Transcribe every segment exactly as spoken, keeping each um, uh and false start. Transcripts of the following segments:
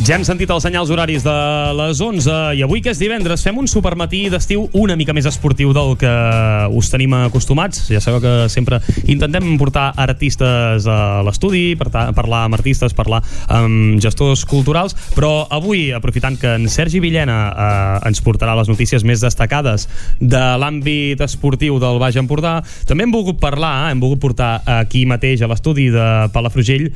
Ja hem sentit els senyals horaris de les onze i avui, que és divendres, fem un supermatí d'estiu una mica més esportiu del que us tenim acostumats. Ja sabeu que sempre intentem portar artistes a l'estudi, parlar amb artistes, parlar amb gestors culturals, però avui, aprofitant que en Sergi Villena eh, ens portarà les notícies més destacades de l'àmbit esportiu del Baix Empordà, també hem volgut parlar, hem volgut portar aquí mateix a l'estudi de Palafrugell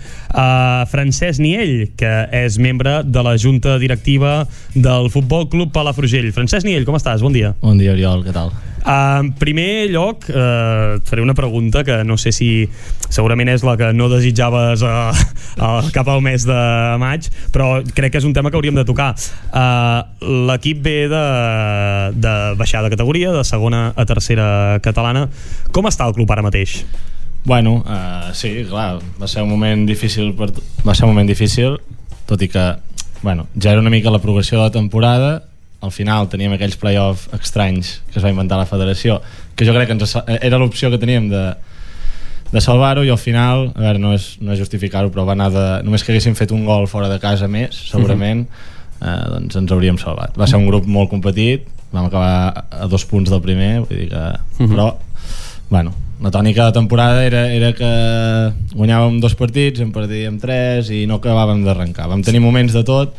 a Francesc Niell, que és membre de la Junta Directiva del Futbol Club Palafrugell. Francesc Niell, com estàs? Bon dia. Bon dia, Oriol, què tal? Uh, en primer lloc, uh, et faré una pregunta que no sé si segurament és la que no desitjaves uh, uh, cap al mes de maig, però crec que és un tema que hauríem de tocar. Uh, l'equip ve de, de baixar de categoria, de segona a tercera catalana. Com està el club ara mateix? Bueno, uh, sí, clar, va ser un moment difícil per... va ser un moment difícil, tot i que, bueno, ja era una mica la progressió de la temporada. Al final teníem aquells play-off estranys que es va inventar la federació, que jo crec que ens, era l'opció que teníem de, de salvar-ho, i al final, a veure, no és, no és justificar-ho, però va anar de... només que haguéssim fet un gol fora de casa més, segurament, uh-huh. eh, doncs ens hauríem salvat. Va ser un grup molt competit, vam acabar a dos punts del primer, vull dir que... Uh-huh. Però, bueno, la tònica de temporada era, era que guanyàvem dos partits, en perdíem tres i no acabàvem d'arrencar. Vam tenir moments de tot.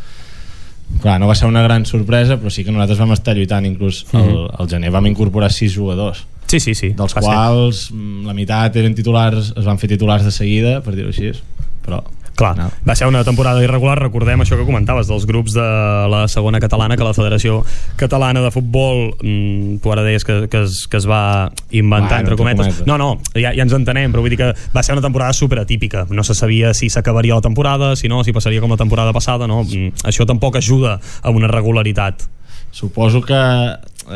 Clar, no va ser una gran sorpresa, però sí que nosaltres vam estar lluitant. Inclús al, al gener vam incorporar sis jugadors, sí, sí, sí, dels quals ser. La meitat eren titulars, es van fer titulars de seguida, per dir-ho així, però... Clar, no. Va ser una temporada irregular. Recordem això que comentaves dels grups de la segona catalana, que la Federació Catalana de Futbol, mmm, tu ara deies que, que, es, que es va inventar, bueno, entre cometes. No, no, ja, ja ens entenem, però vull dir que va ser una temporada super atípica. No se sabia si s'acabaria la temporada, si no, si passaria com la temporada passada, no? Mm, això tampoc ajuda a una regularitat. Suposo que eh,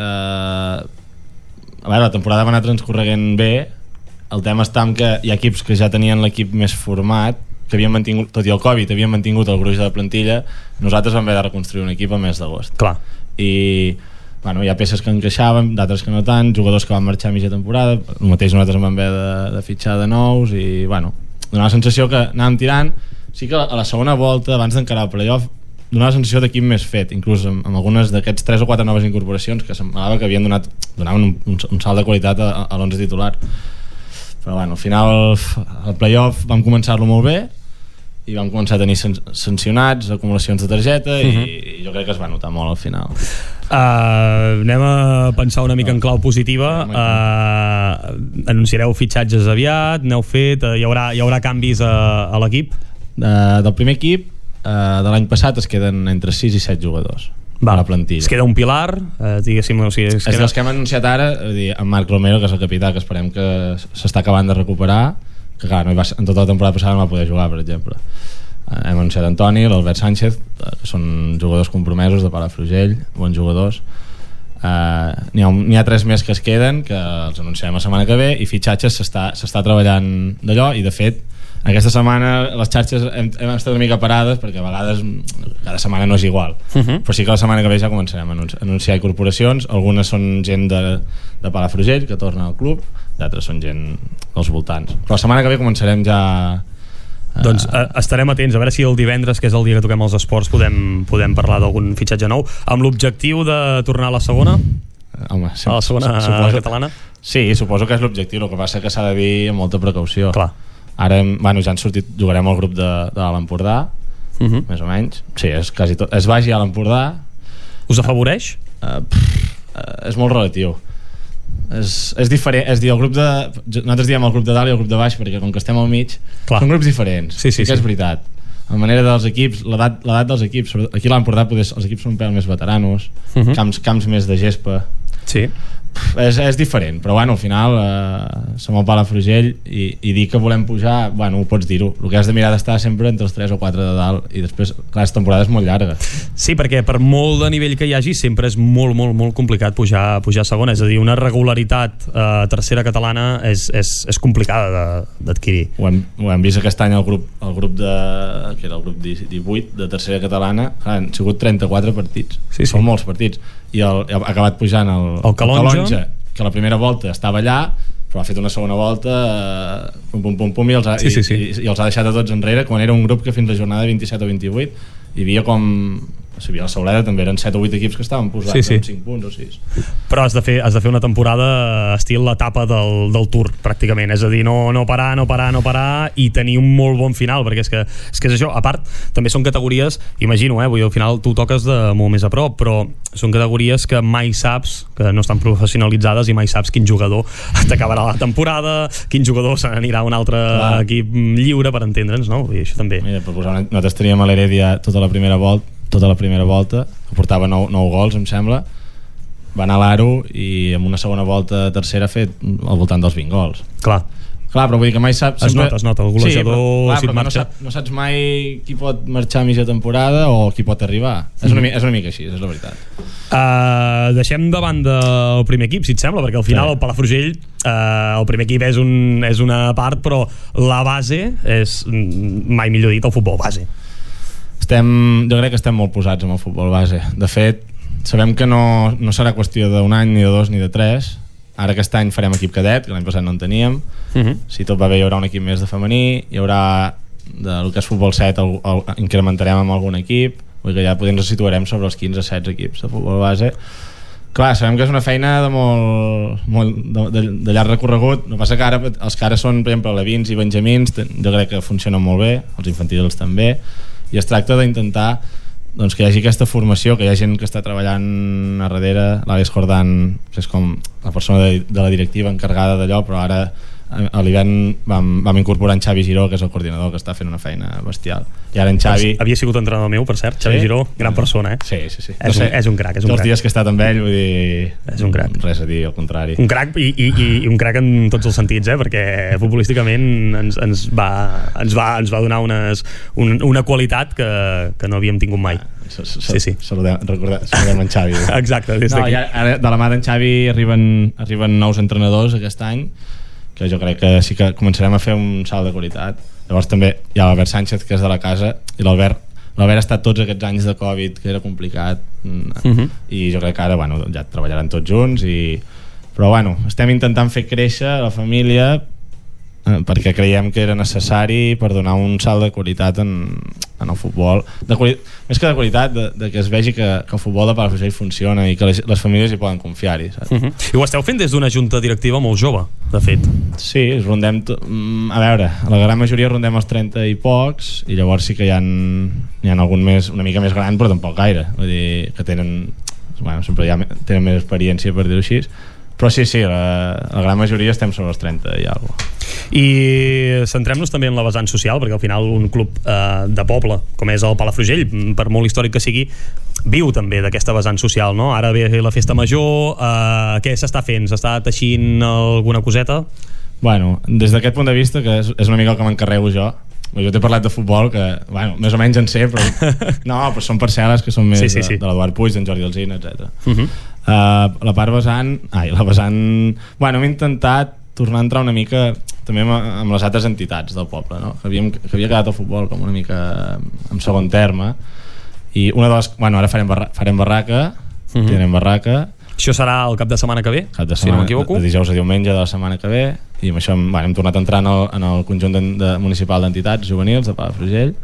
a veure, la temporada va anar transcorreguent bé. El tema està en que hi ha equips que ja tenien l'equip més format, que havien mantingut, tot i el Covid, havien mantingut el gruix de la plantilla. Nosaltres vam haver de reconstruir un equip al mes d'agost. Clar. I, bueno, hi ha peces que encaixaven, d'altres que no tant, jugadors que van marxar a mitja temporada, el mateix nosaltres vam haver de, de fitxar de nous, i, bueno, donava la sensació que anàvem tirant. Sí que a la segona volta, abans d'encarar el playoff, donava la sensació d'equip més fet, inclús amb, amb algunes d'aquests tres o quatre noves incorporacions que semblava que havien donat, donaven un, un, un salt de qualitat a, a l'onze titular. Però bueno, al final el playoff vam començar-lo molt bé i vam començar a tenir sancionats, acumulacions de targeta, i, uh-huh. i jo crec que es va notar molt al final. Uh, anem a pensar una mica en clau positiva. Uh, anunciareu fitxatges aviat, n'heu fet, uh, hi, haurà, hi haurà canvis a, a l'equip? Uh, del primer equip, uh, de l'any passat es queden entre sis i set jugadors. Va, a la plantilla. Es queda un pilar, eh, diguéssim, o sigui, es és queda... dels que hem anunciat ara, dir, en Marc Romero, que és el capità, que esperem que s'està acabant de recuperar, que clar, no hi va, en tota la temporada passada no va poder jugar, per exemple. Eh, hem anunciat Antoni, l'Albert Sánchez, eh, que són jugadors compromesos de Palafrugell, bons jugadors. Eh, n'hi ha, n'hi ha tres més que es queden, que els anunciarem la setmana que ve, i fitxatges s'està, s'està treballant d'allò, i de fet aquesta setmana les xarxes hem, hem estat una mica parades, perquè a vegades cada setmana no és igual, uh-huh. però sí que la setmana que ve ja començarem a anunciar incorporacions. Algunes són gent de, de Palafrugell que torna al club, d'altres són gent dels voltants, però la setmana que ve començarem ja eh... doncs eh, estarem atents a veure si el divendres, que és el dia que toquem els esports, podem, podem parlar d'algun fitxatge nou amb l'objectiu de tornar a la segona. Home, sí, a la segona suposo, catalana. Sí, suposo que és l'objectiu, el que passa que s'ha de dir amb molta precaució. Clar. Ara, bueno, ja han sortit, jugarem al grup de, de l'Empordà, uh-huh. més o menys. Sí, és quasi tot. Es vagi a l'Empordà. Us afavoreix? Uh, pff, uh, és molt relatiu. És, és diferent, és dir, el grup de... Nosaltres diem el grup de dalt i el grup de baix, perquè com que estem al mig, clar, són grups diferents. Sí, sí, sí que sí. És veritat. La manera dels equips, l'edat, l'edat dels equips, aquí a l'Empordà poder, els equips són un pèl més veteranos, uh-huh. camps, camps més de gespa. Sí. És, és diferent, però bueno, al final eh, som al Palafrugell, i, i dir que volem pujar, bueno, ho pots dir-ho. El que has de mirar d'estar sempre entre els tres o quatre de dalt, i després, clar, la temporada és molt llarga. Sí, perquè per molt de nivell que hi hagi sempre és molt, molt, molt complicat pujar, pujar a segona. És a dir, una regularitat eh, tercera catalana és, és, és complicada d'adquirir. Ho hem, ho hem vist aquest any el grup, el grup de, que era el grup divuit de tercera catalana, clar, han sigut trenta-quatre partits, sí, sí. Són molts partits, i el, ha acabat pujant el, el Calonge, que la primera volta estava allà, però ha fet una segona volta, pum, pum, pum, pum, i els ha, sí, sí, sí. I, i els ha deixat a tots enrere, quan era un grup que fins la jornada vint-i-set o vint-i-vuit hi havia com si havia la Sauleda també eren set o vuit equips que estaven posats sí, sí. amb cinc punts o sis. Però has de fer, has de fer una temporada estil l'etapa del, del Tour pràcticament, és a dir, no, no parar, no parar no parar i tenir un molt bon final, perquè és que és, que és això, a part, també són categories imagino, eh, vull dir, al final tu toques de molt més a prop, però són categories que mai saps, que no estan professionalitzades i mai saps quin jugador t'acabarà la temporada, quin jugador se n'anirà a un altre Clar. equip lliure, per entendre'ns, no? Vull dir, això també. Mira, per posar, nosaltres teníem a l'Heredia tota la primera volta tota la primera volta, que portava nou, nou gols em sembla, va anar a l'Aro i en una segona volta tercera ha fet al voltant dels vint gols. Clar. Clar, però vull dir que mai saps... Es nota, es nota, el golejador... Sí, clar, si però no, sap, no saps mai qui pot marxar a mitja temporada o qui pot arribar. Mm. És, una, és una mica així, és la veritat. Uh, deixem de banda el primer equip, si et sembla, perquè al final sí. el Palafrugell, uh, el primer equip és, un, és una part, però la base és, mai millor dit, el futbol base. Estem, jo crec que estem molt posats amb el futbol base. De fet, sabem que no, no serà qüestió d'un any, ni de dos, ni de tres. Ara aquest any farem equip cadet, que l'any passat no en teníem. Uh -huh. Si tot va bé hi haurà un equip més de femení, hi haurà del que és futbol set el, el, incrementarem amb algun equip, vull dir que ja potser ens situarem sobre els quinze setze equips de futbol base. Clar, sabem que és una feina de molt, molt de, de, de llarg recorregut. No passa que ara els que ara són, per exemple, alevins i benjamins, jo crec que funcionen molt bé, els infantils també, i es tracta d'intentar doncs, que hi hagi aquesta formació, que hi ha gent que està treballant a darrere. L'Àlex Jordan és com la persona de, de la directiva encarregada d'allò, però ara a l'hivern vam, vam incorporar en Xavi Giró, que és el coordinador, que està fent una feina bestial. I ara en Xavi... Havia sigut entrenador meu, per cert, Xavi sí? Giró, gran persona, eh? Sí, sí, sí. És, no sé, un, és un crac, és un els crac. dies que he estat amb ell, vull dir... És un crac. Res a dir, al contrari. Un crac i, i, i un crac en tots els sentits, eh? Perquè futbolísticament ens, ens, va, ens, va, ens va donar unes, un, una qualitat que, que no havíem tingut mai. Sí, sí. Saludem, recordem, saludem en Xavi. Exacte, des d'aquí. No, ja, ara, de la mà d'en Xavi arriben, arriben nous entrenadors aquest any, que jo crec que sí que començarem a fer un salt de qualitat. Llavors també hi ha l'Albert Sánchez, que és de la casa, i l'Albert l'Albert ha estat tots aquests anys de Covid, que era complicat, uh-huh. i jo crec que ara bueno, ja treballaran tots junts i... però bueno, estem intentant fer créixer la família eh, perquè creiem que era necessari per donar un salt de qualitat en, en el futbol, de quali... més que de qualitat, de, de que es vegi que, que el futbol de Palafrugell funciona i que les, les famílies hi poden confiar-hi, saps? Uh-huh. I ho esteu fent des d'una junta directiva molt jove, de fet. Sí, rondem to... a veure, la gran majoria rondem els trenta i pocs, i llavors sí que hi ha, hi ha algun més, una mica més gran, però tampoc gaire, vull dir que tenen, bueno, sempre ja tenen més experiència, per dir-ho així. Però sí, sí, la, la gran majoria estem sobre els trenta i alguna cosa. I centrem-nos també en la vessant social, perquè al final un club eh, de poble com és el Palafrugell, per molt històric que sigui, viu també d'aquesta vessant social, no? Ara ve la festa major, eh, què s'està fent? S'està teixint alguna coseta? Bueno, des d'aquest punt de vista, que és, és una mica el que m'encarrego jo, jo t'he parlat de futbol, que, bueno, més o menys en sé, però no, però són parcel·les que són més sí, sí, sí. de, de l'Eduard Puig, d'en Jordi Alsina, etcètera. Uh-huh. Uh, la part vessant, ai, la vessant, bueno, hem intentat tornar a entrar una mica també amb, amb les altres entitats del poble, no? que, havíem, que havia quedat el futbol com una mica en segon terme, i una de les, bueno, ara farem, barra, farem barraca, uh-huh. tindrem barraca. Això serà el cap de setmana que ve, cap de setmana, si no m'equivoco, de dijous a diumenge de la setmana que ve, i amb això hem, bueno, hem tornat a entrar en el, en el conjunt de, de municipal d'entitats juvenils de Palafrugell,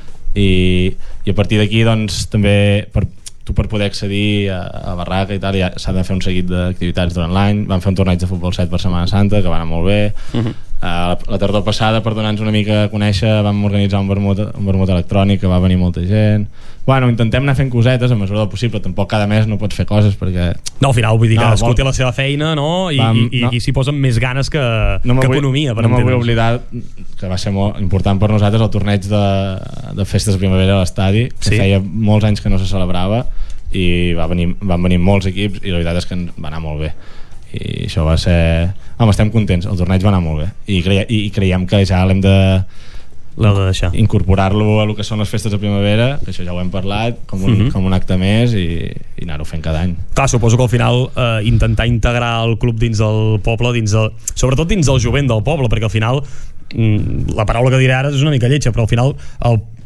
i, i a partir d'aquí doncs també per tu per poder accedir a, a barraca i tal ja s'ha de fer un seguit d'activitats durant l'any. Vam fer un torneig de futbol set per Setmana Santa que va anar molt bé. Uh-huh. uh, la, la tardor passada, per donar-nos una mica a conèixer, vam organitzar un vermut, un vermut electrònic que va venir molta gent. Bueno, intentem anar fent cosetes a mesura del possible, tampoc cada mes no pots fer coses perquè... No, al final vull dir que no, cadascú té la seva feina, no? I, vam, i, no. i s'hi posen més ganes que, no que vull, economia, per no me vull oblidar que va ser molt important per nosaltres el torneig de, de festes de primavera a l'estadi, que sí. feia molts anys que no se celebrava, i va venir, van venir molts equips i la veritat és que va anar molt bé, i això va ser... Home, estem contents, el torneig va anar molt bé i, creia, i, i creiem que ja l'hem de l'heu de deixar, incorporar-lo a lo que són les festes de primavera, que això ja ho hem parlat com un, uh-huh. com un acte més, i, i anar-ho fent cada any. Clar, suposo que al final eh, intentar integrar el club dins del poble, dins del, sobretot dins del jovent del poble, perquè al final la paraula que diré ara és una mica lletja, però al final el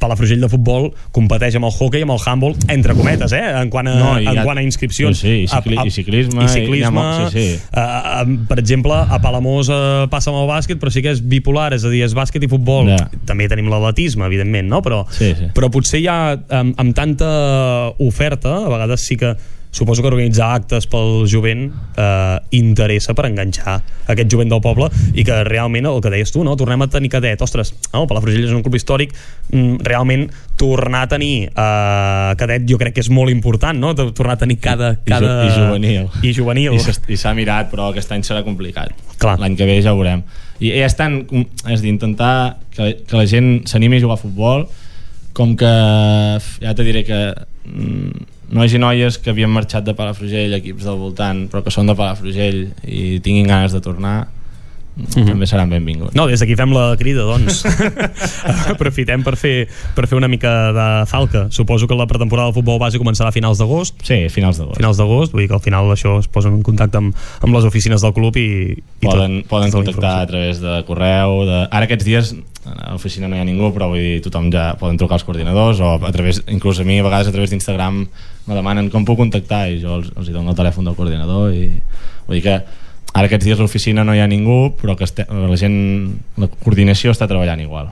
Palafrugell de futbol competeix amb el hockey, amb el handball, entre cometes, eh? En quant a, no, en ha... quant a inscripcions. Sí, sí, i, cicli... a, a... i ciclisme. I ciclisme. I... Sí, sí. Uh, per exemple, a Palamós uh, passa amb el bàsquet, però sí que és bipolar, és a dir, és bàsquet i futbol. Yeah. També tenim l'atletisme, evidentment, no? Però, sí, sí. però potser ja amb, amb tanta oferta, a vegades sí que suposo que organitzar actes pel jovent eh, interessa per enganxar aquest jovent del poble i que realment el que deies tu, no? Tornem a tenir cadet, ostres, no, Palafrugell és un club històric, mm, realment tornar a tenir eh, cadet jo crec que és molt important, no? Tornar a tenir cada... cada... I, ju i juvenil. I juvenil. I s'ha mirat, però aquest any serà complicat. Clar. L'any que ve ja ho veurem. I ja estan, és d'intentar que, que la gent s'animi a jugar a futbol, com que ja te diré que mm, nois i noies que havien marxat de Palafrugell, equips del voltant, però que són de Palafrugell i tinguin ganes de tornar, mm-hmm. també seran benvinguts. No, des d'aquí fem la crida, doncs. Aprofitem per fer, per fer una mica de falca. Suposo que la pretemporada del futbol base començarà a finals d'agost. Sí, finals d'agost. Finals d'agost, vull dir que al final això es posen en contacte amb, amb les oficines del club i... i poden tot, poden contactar a través de correu. De... Ara aquests dies a l'oficina no hi ha ningú, però vull dir, tothom ja poden trucar als coordinadors o a través, inclús a mi a vegades a través d'Instagram me demanen com puc contactar i jo els, els hi dono el telèfon del coordinador i vull dir que ara aquests dies a l'oficina no hi ha ningú, però que este, la gent, la coordinació està treballant igual.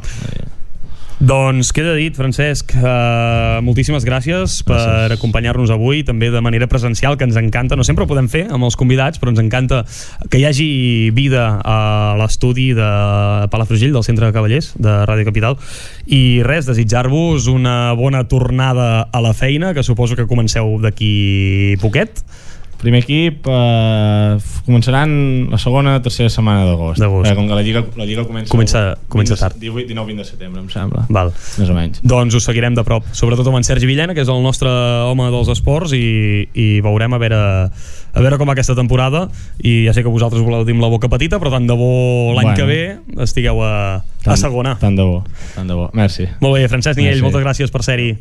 Doncs queda dit, Francesc, uh, moltíssimes gràcies, gràcies per acompanyar-nos avui, també de manera presencial, que ens encanta, no sempre ho podem fer amb els convidats, però ens encanta que hi hagi vida a l'estudi de Palafrugell, del Centre de Cavallers de Ràdio Capital, i res, desitjar-vos una bona tornada a la feina, que suposo que comenceu d'aquí poquet. Primer equip eh, començaran la segona o tercera setmana d'agost, eh, com que la Lliga, la Lliga comença, comença, comença tard, divuit, dinou, vint de setembre em sembla. Val. Més o menys. Doncs us seguirem de prop, sobretot amb en Sergi Villena, que és el nostre home dels esports, i, i veurem a veure, a veure com va aquesta temporada. I ja sé que vosaltres voleu dir amb la boca petita, però tant de bo l'any bueno, que ve estigueu a, tant, a segona. Tant de bo, tant de bo. Merci. Molt bé, Francesc Niell, moltes gràcies per ser-hi.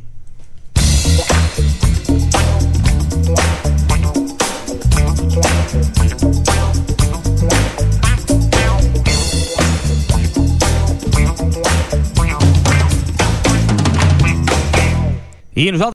I nosaltres